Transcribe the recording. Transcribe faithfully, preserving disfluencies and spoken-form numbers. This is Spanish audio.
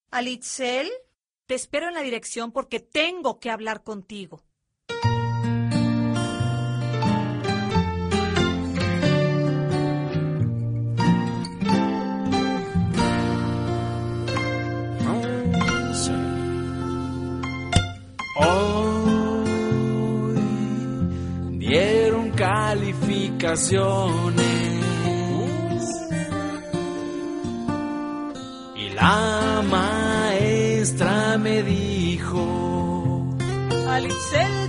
Alitzel, Te espero en la dirección porque tengo que hablar contigo. Hoy dieron calificaciones y la maestra me dijo: Alitzel,